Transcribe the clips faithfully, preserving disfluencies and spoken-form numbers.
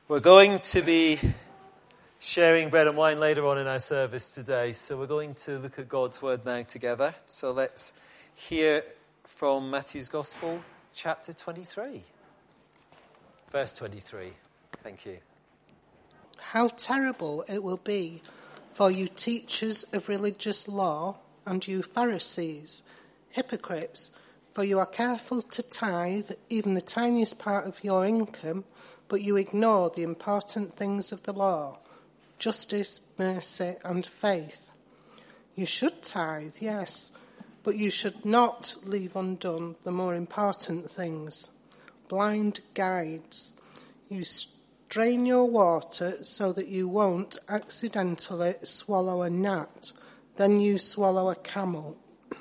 We're going to be sharing bread and wine later on in our service today, so we're going to look at God's Word now together. So let's hear from Matthew's Gospel, chapter twenty-three. Verse twenty-three. Thank you. How terrible it will be for you teachers of religious law and you Pharisees, hypocrites, for you are careful to tithe even the tiniest part of your income, but you ignore the important things of the law, justice, mercy, and faith. You should tithe, yes, but you should not leave undone the more important things. Blind guides. You strain your water so that you won't accidentally swallow a gnat, then you swallow a camel.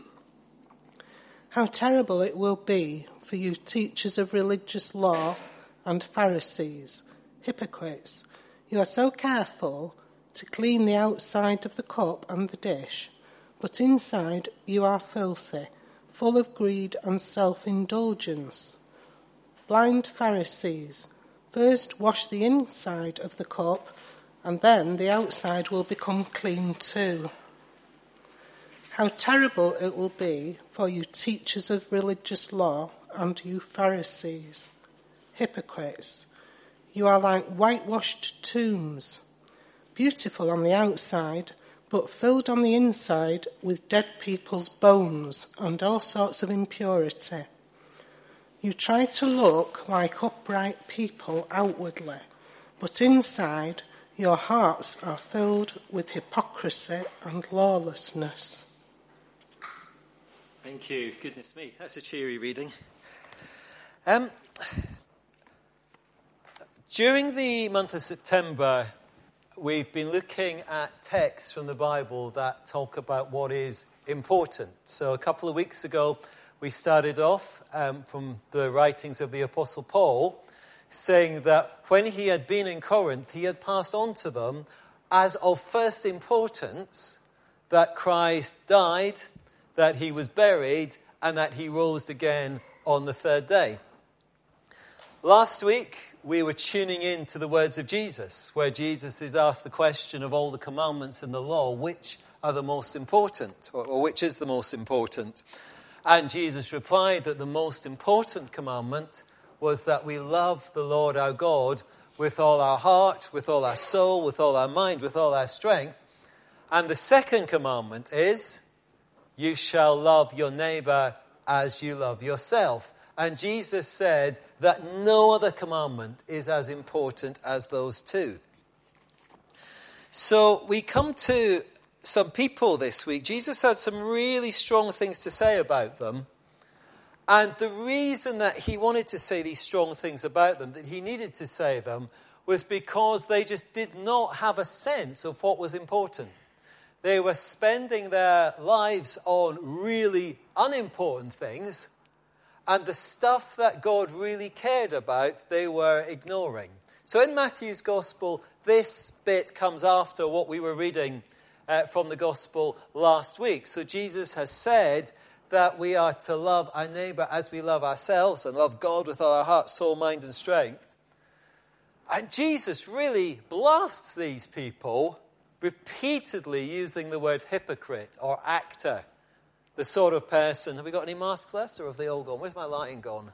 How terrible it will be for you teachers of religious law and Pharisees, hypocrites. You are so careful to clean the outside of the cup and the dish, but inside you are filthy, full of greed and self-indulgence. Blind Pharisees, first wash the inside of the cup, and then the outside will become clean too. How terrible it will be for you teachers of religious law and you Pharisees, hypocrites. You are like whitewashed tombs, beautiful on the outside, but filled on the inside with dead people's bones and all sorts of impurity. You try to look like upright people outwardly, but inside your hearts are filled with hypocrisy and lawlessness. Thank you. Goodness me, that's a cheery reading. Um, during the month of September, we've been looking at texts from the Bible that talk about what is important. So a couple of weeks ago, we started off um, from the writings of the Apostle Paul, saying that when he had been in Corinth, he had passed on to them as of first importance that Christ died, that he was buried, and that he rose again on the third day. Last week, we were tuning in to the words of Jesus, where Jesus is asked the question of all the commandments in the law, which are the most important, or, or which is the most important? And Jesus replied that the most important commandment was that we love the Lord our God with all our heart, with all our soul, with all our mind, with all our strength. And the second commandment is, you shall love your neighbor as you love yourself. And Jesus said that no other commandment is as important as those two. So we come to some people this week. Jesus had some really strong things to say about them. And the reason that he wanted to say these strong things about them, that he needed to say them, was because they just did not have a sense of what was important. They were spending their lives on really unimportant things, and the stuff that God really cared about, they were ignoring. So in Matthew's Gospel, this bit comes after what we were reading uh, from the Gospel last week. So Jesus has said that we are to love our neighbor as we love ourselves and love God with all our heart, soul, mind, and strength. And Jesus really blasts these people, repeatedly using the word hypocrite or actor. The sort of person, have we got any masks left or have they all gone? Where's my lighting gone?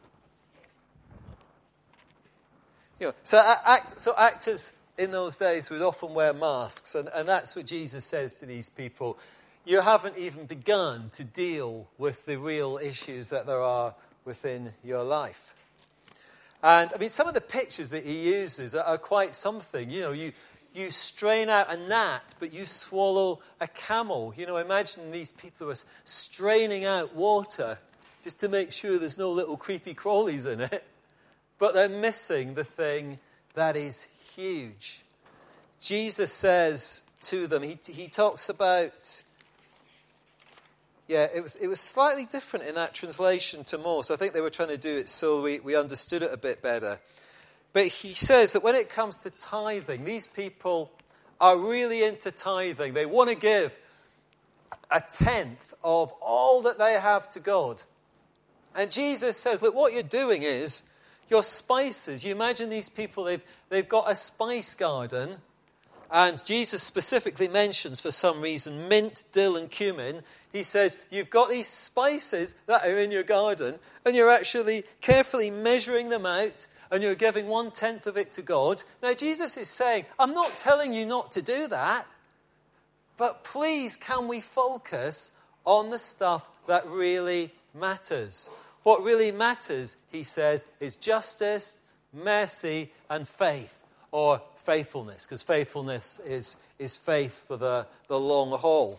You know, so, act, so actors in those days would often wear masks, and, and that's what Jesus says to these people. You haven't even begun to deal with the real issues that there are within your life. And, I mean, some of the pictures that he uses are, are quite something. You know, you... You strain out a gnat, but you swallow a camel. You know, imagine these people who are straining out water just to make sure there's no little creepy crawlies in it. But they're missing the thing that is huge. Jesus says to them, he, he talks about, yeah, it was it was slightly different in that translation to most. I think they were trying to do it so we, we understood it a bit better. But he says that when it comes to tithing, these people are really into tithing. They want to give a tenth of all that they have to God. And Jesus says, look, what you're doing is your spices. You imagine these people, they've, they've got a spice garden, and Jesus specifically mentions, for some reason, mint, dill, and cumin. He says, you've got these spices that are in your garden, and you're actually carefully measuring them out, and you're giving one-tenth of it to God. Now, Jesus is saying, I'm not telling you not to do that, but please, can we focus on the stuff that really matters? What really matters, he says, is justice, mercy, and faith, or faithfulness, because faithfulness is, is faith for the, the long haul.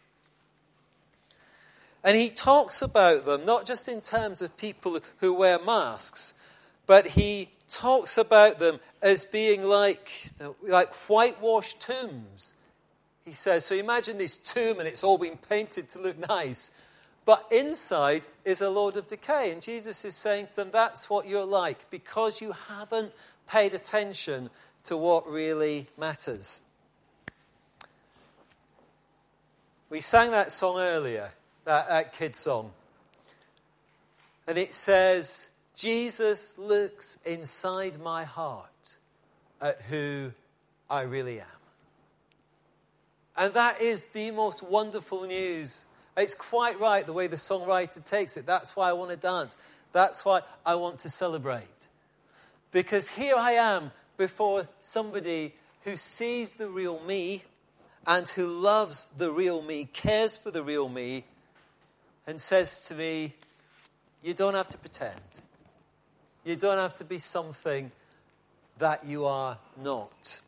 And he talks about them not just in terms of people who wear masks, but he talks about them as being like, like whitewashed tombs. He says, so imagine this tomb and it's all been painted to look nice, but inside is a load of decay. And Jesus is saying to them, that's what you're like, because you haven't paid attention to what really matters. We sang that song earlier, that, that kid song. And it says, Jesus looks inside my heart at who I really am. And that is the most wonderful news. It's quite right the way the songwriter takes it. That's why I want to dance. That's why I want to celebrate. Because here I am before somebody who sees the real me and who loves the real me, cares for the real me, and says to me, you don't have to pretend. You don't have to be something that you are not.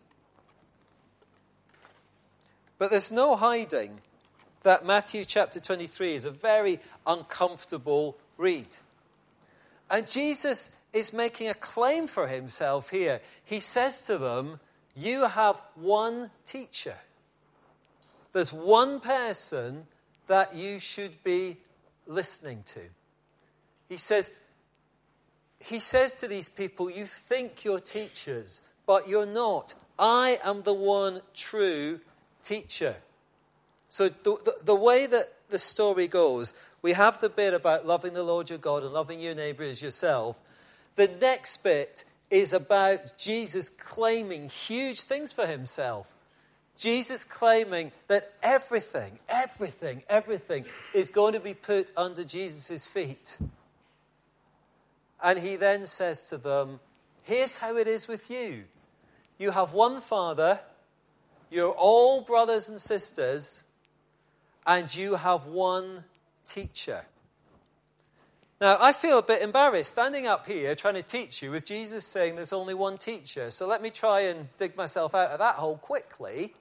But there's no hiding that Matthew chapter twenty-three is a very uncomfortable read. And Jesus is making a claim for himself here. He says to them, you have one teacher. There's one person that you should be listening to. He says, he says to these people, you think you're teachers, but you're not. I am the one true teacher. So the, the, the way that the story goes, we have the bit about loving the Lord your God and loving your neighbor as yourself. The next bit is about Jesus claiming huge things for himself. Jesus claiming that everything, everything, everything is going to be put under Jesus' feet. And he then says to them, here's how it is with you. You have one Father, you're all brothers and sisters, and you have one teacher. Now, I feel a bit embarrassed standing up here trying to teach you with Jesus saying there's only one teacher. So let me try and dig myself out of that hole quickly.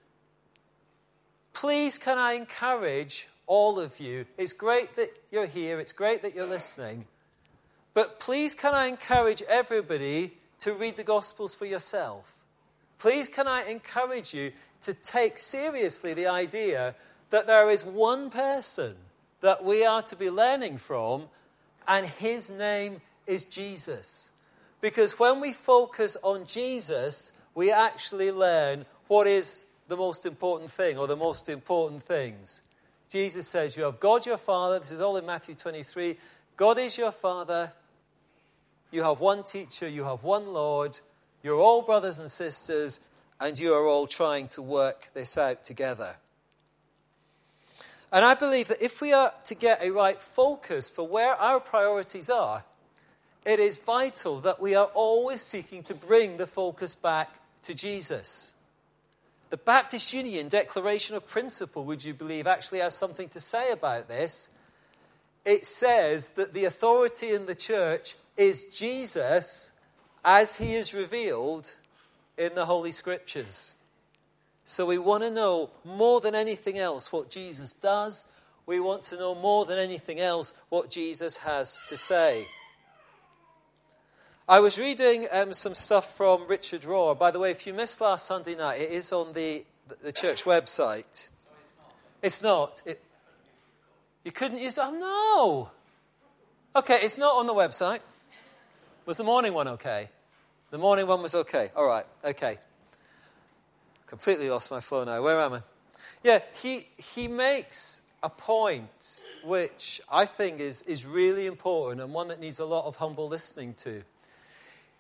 Please, can I encourage all of you? It's great that you're here. It's great that you're listening. But please, can I encourage everybody to read the Gospels for yourself? Please, can I encourage you to take seriously the idea that there is one person that we are to be learning from, and his name is Jesus. Because when we focus on Jesus, we actually learn what is the most important thing, or the most important things. Jesus says, you have God your Father. This is all in Matthew twenty-three. God is your Father. You have one teacher. You have one Lord. You're all brothers and sisters, and you are all trying to work this out together. And I believe that if we are to get a right focus for where our priorities are, it is vital that we are always seeking to bring the focus back to Jesus. The Baptist Union Declaration of Principle, would you believe, actually has something to say about this. It says that the authority in the church is Jesus as he is revealed in the Holy Scriptures. So we want to know more than anything else what Jesus does. We want to know more than anything else what Jesus has to say. I was reading um, some stuff from Richard Rohr. By the way, if you missed last Sunday night, it is on the, the church website. It's not. It, you couldn't use it? Oh, no. Okay, it's not on the website. Was the morning one okay? The morning one was okay. All right, okay. Completely lost my flow now. Where am I? Yeah, he he makes a point which I think is, is really important and one that needs a lot of humble listening to.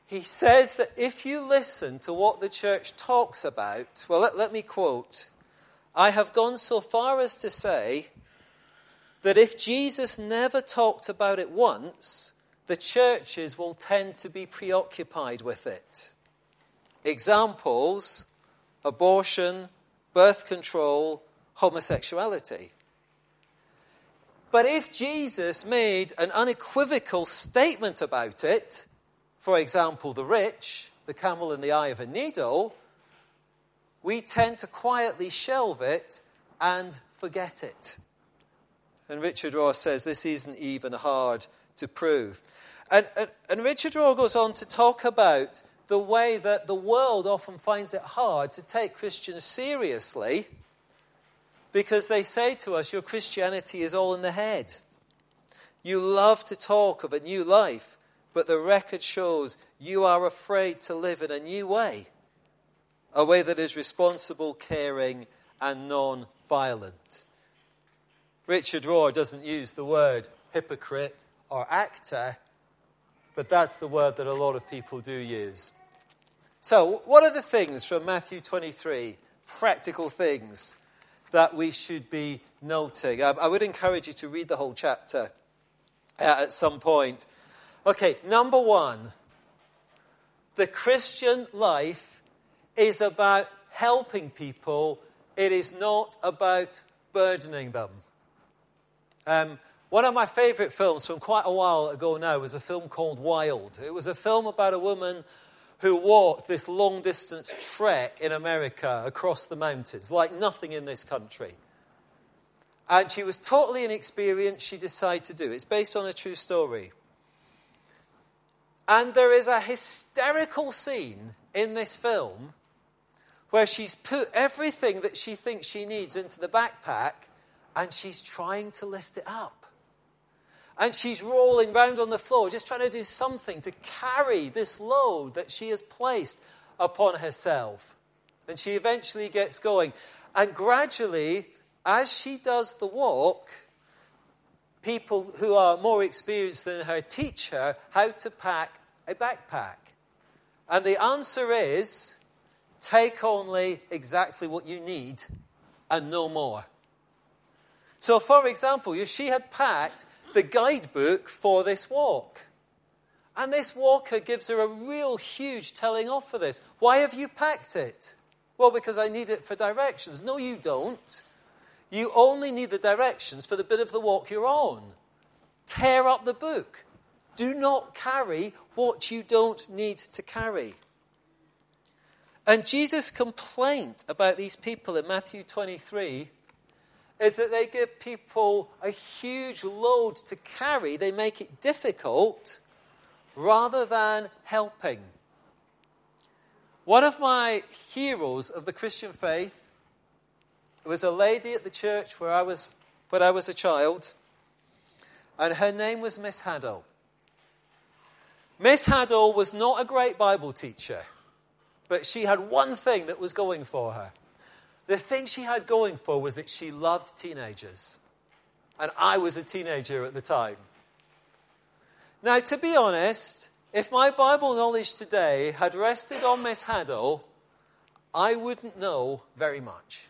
he says that if you listen to what the church talks about, well, let, let me quote, I have gone so far as to say that if Jesus never talked about it once, the churches will tend to be preoccupied with it. Examples, abortion, birth control, homosexuality. But if Jesus made an unequivocal statement about it, for example, the rich, the camel in the eye of a needle, we tend to quietly shelve it and forget it. And Richard Rohr says this isn't even hard to prove. And, and, and Richard Rohr goes on to talk about the way that the world often finds it hard to take Christians seriously because they say to us, your Christianity is all in the head. You love to talk of a new life, but the record shows you are afraid to live in a new way, a way that is responsible, caring, and non-violent. Richard Rohr doesn't use the word hypocrite or actor, but that's the word that a lot of people do use. So, what are the things from Matthew twenty-three, practical things that we should be noting? I, I would encourage you to read the whole chapter uh, at some point. Okay, number one, the Christian life is about helping people. It is not about burdening them. Um, one of my favourite films from quite a while ago now was a film called Wild. It was a film about a woman who walked this long-distance trek in America across the mountains, like nothing in this country. And she was totally inexperienced. She decided to do it. It's based on a true story. And there is a hysterical scene in this film where she's put everything that she thinks she needs into the backpack and she's trying to lift it up. And she's rolling round on the floor, just trying to do something to carry this load that she has placed upon herself. And she eventually gets going. And gradually, as she does the walk, people who are more experienced than her teach her how to pack a backpack. And the answer is, take only exactly what you need and no more. So, for example, she had packed the guidebook for this walk. And this walker gives her a real huge telling off for this. Why have you packed it? Well, because I need it for directions. No, you don't. You only need the directions for the bit of the walk you're on. Tear up the book. Do not carry what you don't need to carry. And Jesus' complaint about these people in Matthew twenty-three is that they give people a huge load to carry. They make it difficult rather than helping. One of my heroes of the Christian faith was a lady at the church where I was, when I was a child, and her name was Miss Haddo. Miss Haddo was not a great Bible teacher, but she had one thing that was going for her. The thing she had going for was that she loved teenagers. And I was a teenager at the time. Now, to be honest, if my Bible knowledge today had rested on Miss Haddo, I wouldn't know very much.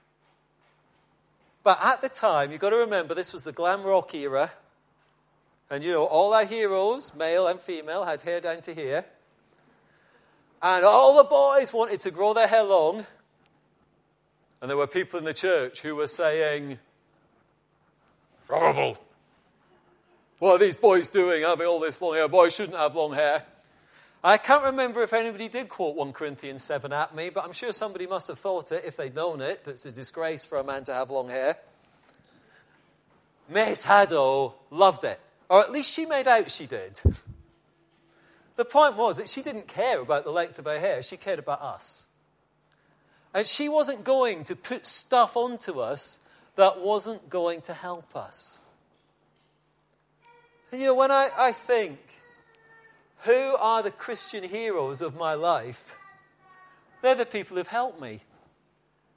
But at the time, you've got to remember, this was the glam rock era. And, you know, all our heroes, male and female, had hair down to here. And all the boys wanted to grow their hair long. And there were people in the church who were saying, horrible. What are these boys doing, having all this long hair? Boys shouldn't have long hair. I can't remember if anybody did quote First Corinthians seven at me, but I'm sure somebody must have thought it, if they'd known it, that it's a disgrace for a man to have long hair. Miss Haddo loved it. Or at least she made out she did. The point was that she didn't care about the length of her hair. She cared about us. And she wasn't going to put stuff onto us that wasn't going to help us. And you know, when I, I think, who are the Christian heroes of my life? They're the people who've helped me.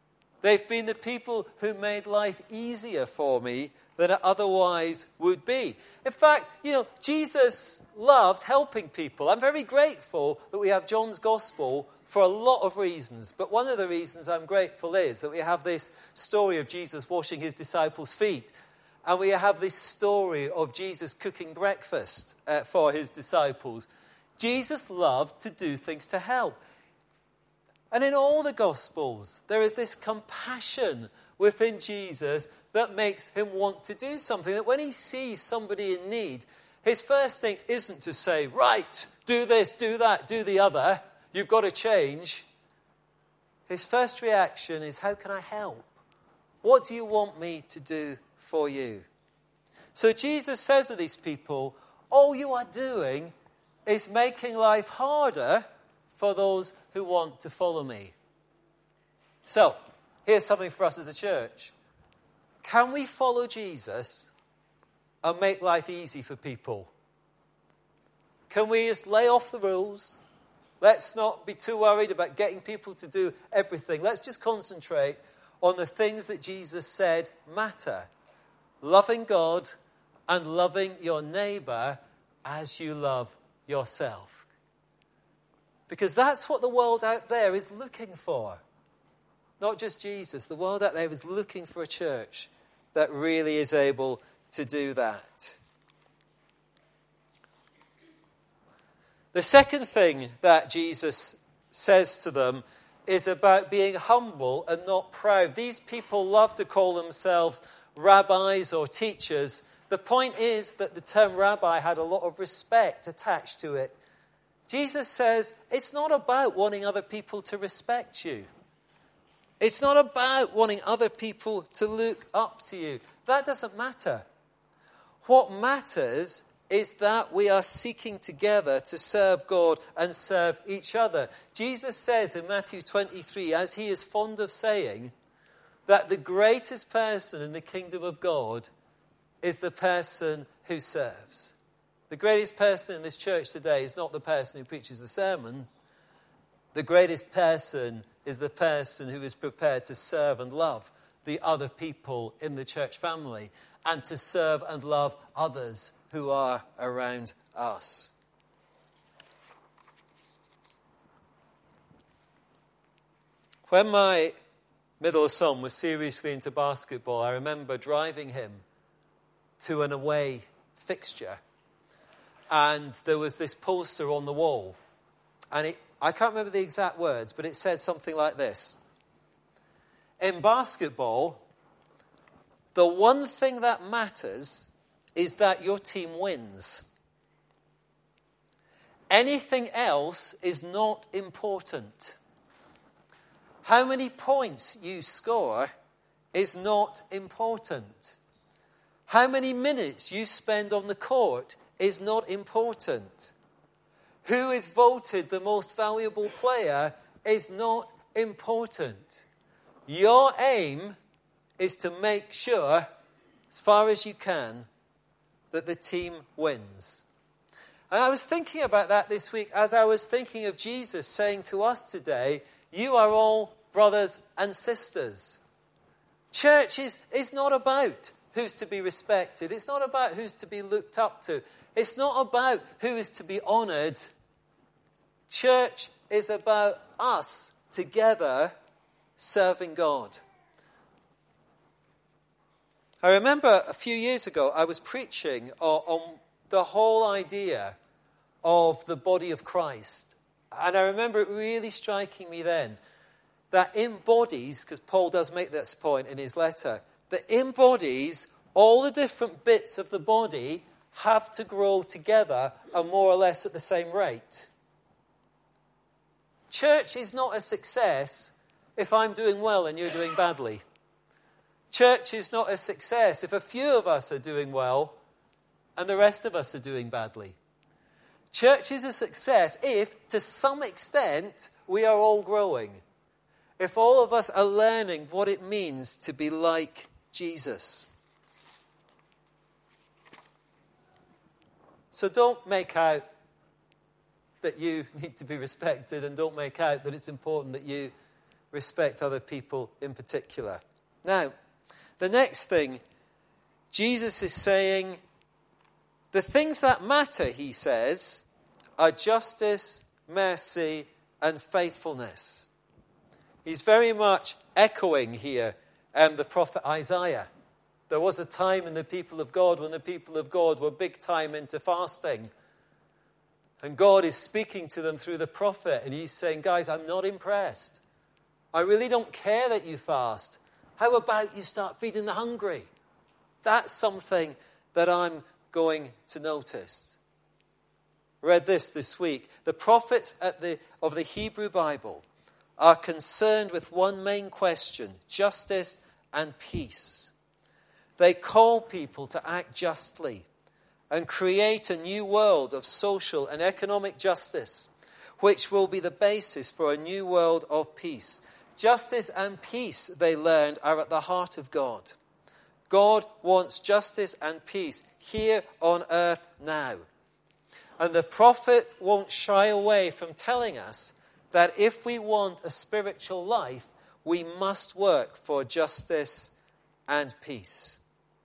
They've been the people who made life easier for me than it otherwise would be. In fact, you know, Jesus loved helping people. I'm very grateful that we have John's Gospel for a lot of reasons. But one of the reasons I'm grateful is that we have this story of Jesus washing his disciples' feet. And we have this story of Jesus cooking breakfast uh, for his disciples. Jesus loved to do things to help. And in all the Gospels, there is this compassion within Jesus that makes him want to do something. That when he sees somebody in need, his first thing isn't to say, right, do this, do that, do the other. You've got to change. His first reaction is, how can I help? What do you want me to do for you? So Jesus says to these people, all you are doing is making life harder for those who want to follow me. So, here's something for us as a church. Can we follow Jesus and make life easy for people? Can we just lay off the rules? Let's not be too worried about getting people to do everything. Let's just concentrate on the things that Jesus said matter. Loving God and loving your neighbour as you love yourself. Because that's what the world out there is looking for. Not just Jesus. The world out there is looking for a church that really is able to do that. The second thing that Jesus says to them is about being humble and not proud. These people love to call themselves rabbis or teachers. The point is that the term rabbi had a lot of respect attached to it. Jesus says it's not about wanting other people to respect you. It's not about wanting other people to look up to you. That doesn't matter. What matters is that we are seeking together to serve God and serve each other. Jesus says in Matthew twenty-three, as he is fond of saying, that the greatest person in the kingdom of God is the person who serves. The greatest person in this church today is not the person who preaches the sermons. The greatest person is the person who is prepared to serve and love the other people in the church family and to serve and love others who are around us. When my middle son was seriously into basketball, I remember driving him to an away fixture. And there was this poster on the wall. And it, I can't remember the exact words, but it said something like this. In basketball, the one thing that matters is that your team wins. Anything else is not important. How many points you score is not important. How many minutes you spend on the court is not important. Who is voted the most valuable player is not important. Your aim is to make sure, as far as you can, that the team wins. And I was thinking about that this week as I was thinking of Jesus saying to us today, you are all brothers and sisters. Church is, is not about who's to be respected. It's not about who's to be looked up to. It's not about who is to be honoured. Church is about us together serving God. I remember a few years ago I was preaching on, on the whole idea of the body of Christ. And I remember it really striking me then that in bodies, because Paul does make this point in his letter, that in bodies, all the different bits of the body have to grow together and more or less at the same rate. Church is not a success if I'm doing well and you're doing badly. Church is not a success if a few of us are doing well and the rest of us are doing badly. Church is a success if, to some extent, we are all growing. If all of us are learning what it means to be like Jesus. So don't make out that you need to be respected, and don't make out that it's important that you respect other people in particular. Now, the next thing, Jesus is saying, the things that matter, he says, are justice, mercy, and faithfulness. He's very much echoing here um, the prophet Isaiah. There was a time in the people of God when the people of God were big time into fasting. And God is speaking to them through the prophet. And he's saying, guys, I'm not impressed. I really don't care that you fast. How about you start feeding the hungry? That's something that I'm going to notice. I read this this week. The prophets at the, of the Hebrew Bible are concerned with one main question: justice and peace. They call people to act justly and create a new world of social and economic justice, which will be the basis for a new world of peace. Justice and peace, they learned, are at the heart of God. God wants justice and peace here on earth now. And the prophet won't shy away from telling us that if we want a spiritual life, we must work for justice and peace.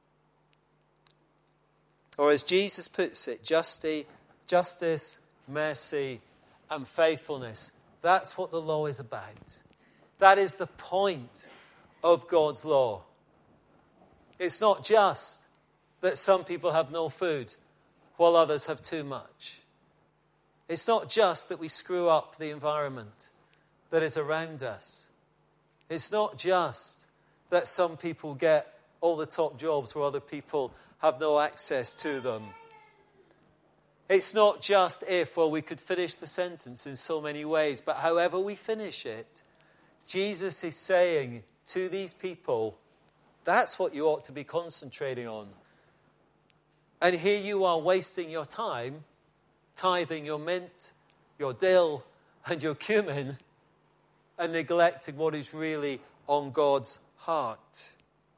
Or as Jesus puts it, justice, justice, mercy, and faithfulness. That's what the law is about. That is the point of God's law. It's not just that some people have no food while others have too much. It's not just that we screw up the environment that is around us. It's not just that some people get all the top jobs where other people have no access to them. It's not just if, well, we could finish the sentence in so many ways, but however we finish it, Jesus is saying to these people, that's what you ought to be concentrating on. And here you are wasting your time tithing your mint, your dill, and your cumin, and neglecting what is really on God's heart.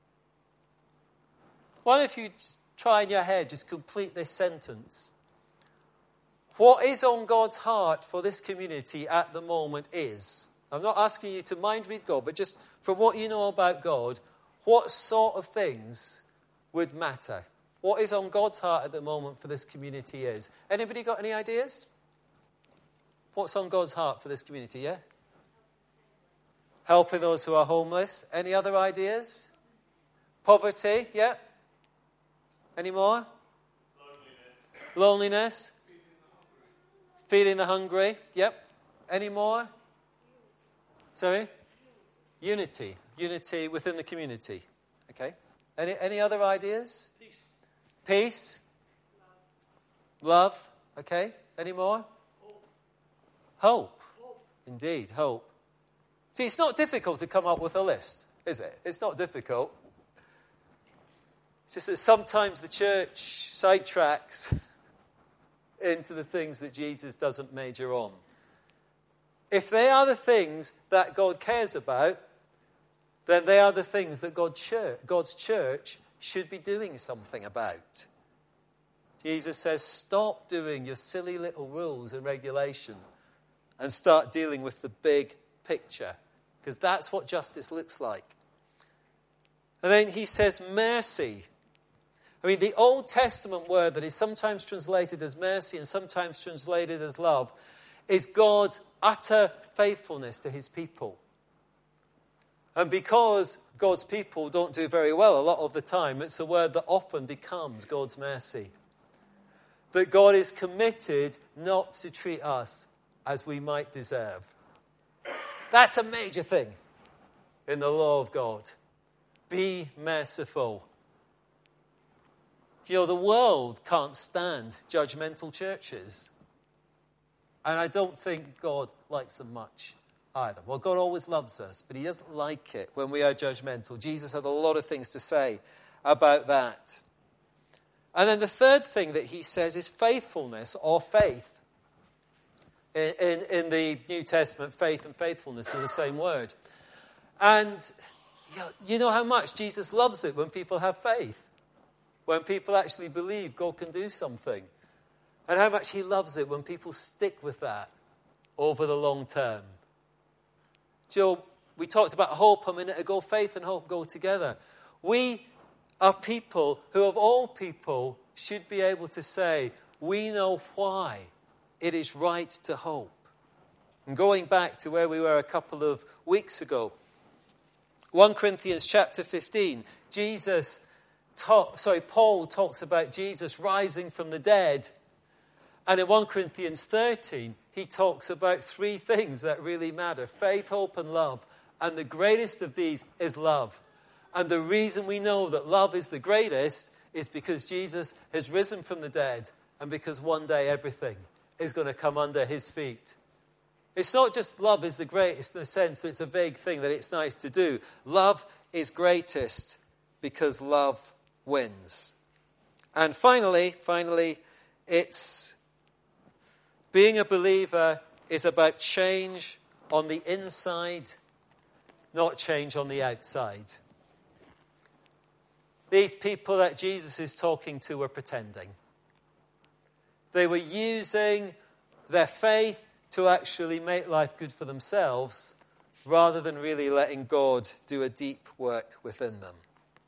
Why don't you try in your head, just complete this sentence. What is on God's heart for this community at the moment is, I'm not asking you to mind read God, but just from what you know about God, what sort of things would matter? What is on God's heart at the moment for this community is. Anybody got any ideas? What's on God's heart for this community, yeah? Helping those who are homeless. Any other ideas? Poverty, yeah? Any more? Loneliness. Loneliness. Feeding the hungry, yep. Any more? Sorry? Unity. Unity within the community. Okay. Any any other ideas? Peace. Peace. Love. Love. Okay. Any more? Hope. Hope. Hope. Indeed, hope. See, it's not difficult to come up with a list, is it? It's not difficult. It's just that sometimes the church sidetracks into the things that Jesus doesn't major on. If they are the things that God cares about, then they are the things that God church, God's church should be doing something about. Jesus says, stop doing your silly little rules and regulation and start dealing with the big picture, because that's what justice looks like. And then he says mercy. I mean, the Old Testament word that is sometimes translated as mercy and sometimes translated as love is God's utter faithfulness to his people. And because God's people don't do very well a lot of the time, it's a word that often becomes God's mercy. That God is committed not to treat us as we might deserve. That's a major thing in the law of God. Be merciful. You know, the world can't stand judgmental churches. And I don't think God likes them much either. Well, God always loves us, but he doesn't like it when we are judgmental. Jesus had a lot of things to say about that. And then the third thing that he says is faithfulness or faith. In, in, in the New Testament, faith and faithfulness are the same word. And you know, you know how much Jesus loves it when people have faith. When people actually believe God can do something. And how much he loves it when people stick with that over the long term. Do you know, we talked about hope a minute ago. Faith and hope go together. We are people who, of all people, should be able to say, we know why it is right to hope. And going back to where we were a couple of weeks ago, First Corinthians chapter fifteen, Jesus, talk, sorry, Paul talks about Jesus rising from the dead. And in First Corinthians thirteen, he talks about three things that really matter: faith, hope, and love. And the greatest of these is love. And the reason we know that love is the greatest is because Jesus has risen from the dead, and because one day everything is going to come under his feet. It's not just love is the greatest in the sense that it's a vague thing that it's nice to do. Love is greatest because love wins. And finally, finally, it's being a believer is about change on the inside, not change on the outside. These people that Jesus is talking to were pretending. They were using their faith to actually make life good for themselves, rather than really letting God do a deep work within them.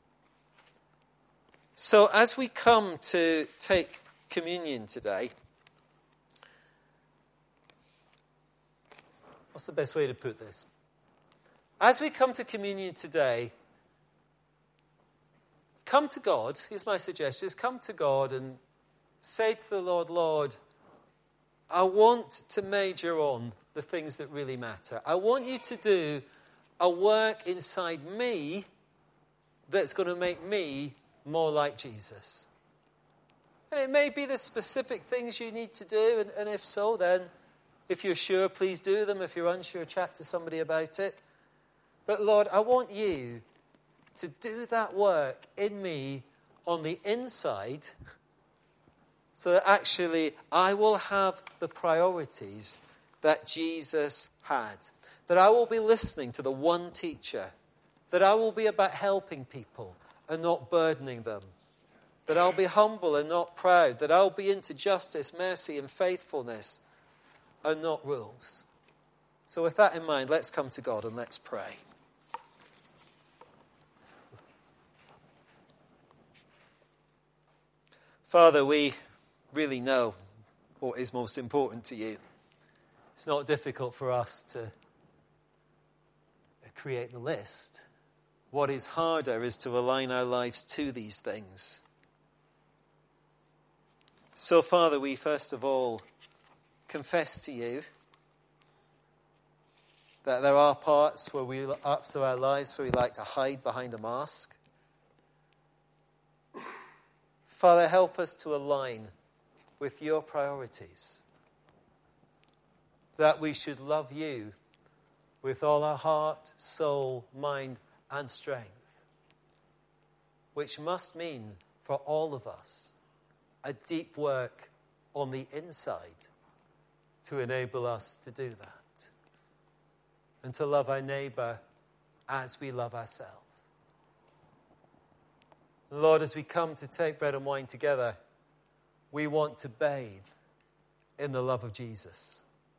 So as we come to take communion today, what's the best way to put this? As we come to communion today, come to God. Here's my suggestion: is come to God and say to the Lord, Lord, I want to major on the things that really matter. I want you to do a work inside me that's going to make me more like Jesus. And it may be the specific things you need to do, and, and if so, then if you're sure, please do them. If you're unsure, chat to somebody about it. But Lord, I want you to do that work in me on the inside, so that actually I will have the priorities that Jesus had. That I will be listening to the one teacher. That I will be about helping people and not burdening them. That I'll be humble and not proud. That I'll be into justice, mercy, and faithfulness and not rules. So with that in mind, let's come to God and let's pray. Father, we really know what is most important to you. It's not difficult for us to create the list. What is harder is to align our lives to these things. So, Father, we first of all confess to you that there are parts where we, parts of our lives where we like to hide behind a mask. Father, help us to align with your priorities. That we should love you with all our heart, soul, mind, and strength. Which must mean, for all of us, a deep work on the inside to enable us to do that. And to love our neighbour as we love ourselves. Lord, as we come to take bread and wine together, we want to bathe in the love of Jesus.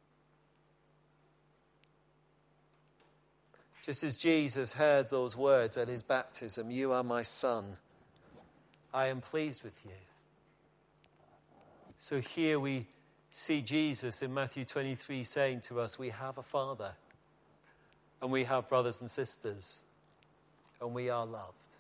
Just as Jesus heard those words at his baptism, "You are my son, I am pleased with you." So here we see Jesus in Matthew twenty-three saying to us, we have a Father, and we have brothers and sisters, and we are loved.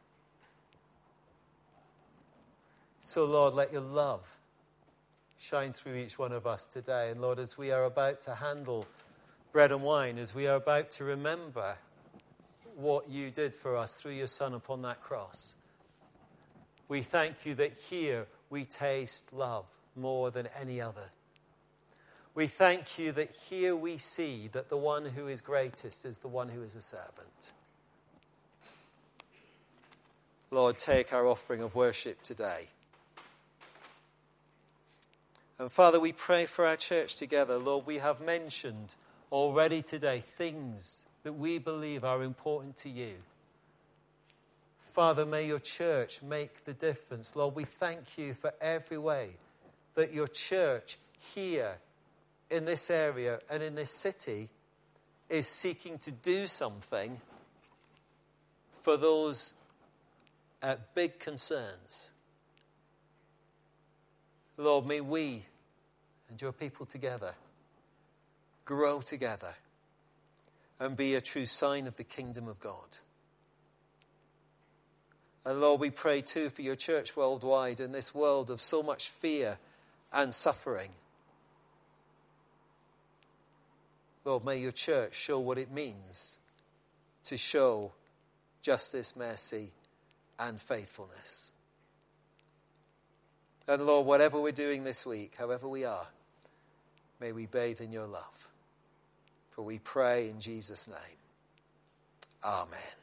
So Lord, let your love shine through each one of us today. And Lord, as we are about to handle bread and wine, as we are about to remember what you did for us through your Son upon that cross, we thank you that here we taste love more than any other. We thank you that here we see that the one who is greatest is the one who is a servant. Lord, take our offering of worship today. And Father, we pray for our church together. Lord, we have mentioned already today things that we believe are important to you. Father, may your church make the difference. Lord, we thank you for every way that your church here in this area and in this city is seeking to do something for those uh, big concerns. Lord, may we and your people together grow together and be a true sign of the kingdom of God. And Lord, we pray too for your church worldwide in this world of so much fear and suffering. Lord, may your church show what it means to show justice, mercy, and faithfulness. And Lord, whatever we're doing this week, however we are, may we bathe in your love. For we pray in Jesus' name. Amen.